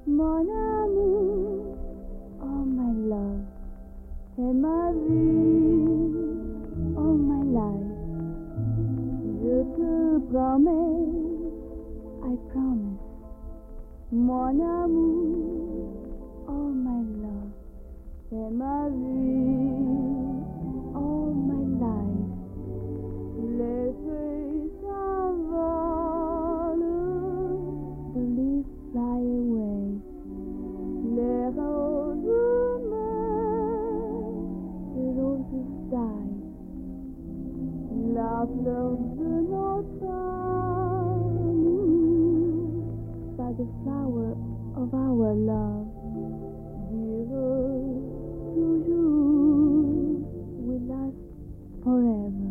Mon amour, oh my love, c'est ma vie, oh my life. Je te promets, I promise. Mon amour, oh my love, c'est ma vie, oh my life. Les feuilles s'envolent, the leaves fly away. Les roses meurent, the roses die. La fleur de notre amour, by the flower of our love, dure toujours, will last forever.